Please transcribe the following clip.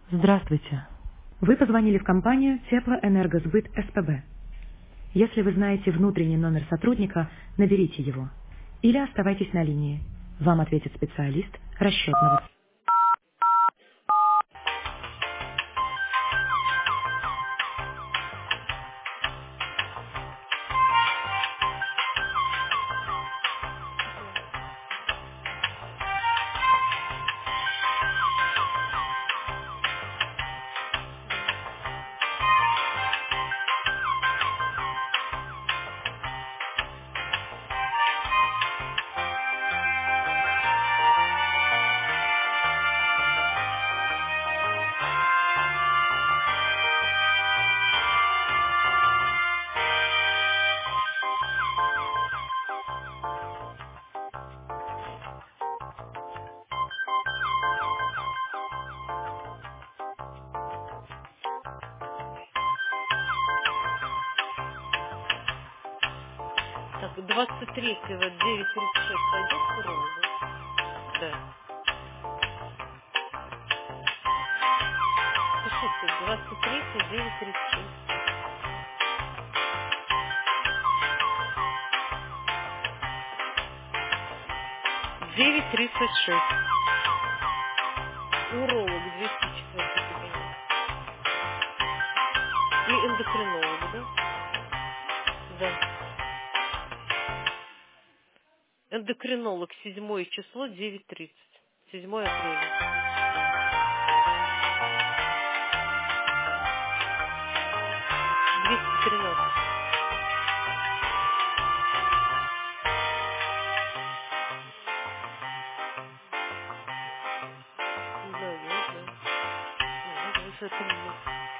Здравствуйте. Вы позвонили в компанию Теплоэнергосбыт СПБ. Если вы знаете внутренний номер сотрудника, наберите его. Или оставайтесь на линии. Вам ответит специалист расчетного. Так, 23-го 9:36 пойдет к урологу? Да. Пишите, 23-го 9:36. 9:36. Уролог, 204 кабинет. И эндокринолог, да? Да. Эндокринолог, 7 число, 9:30. 7 апреля. 213. Да, да, да. Ну, это не мы.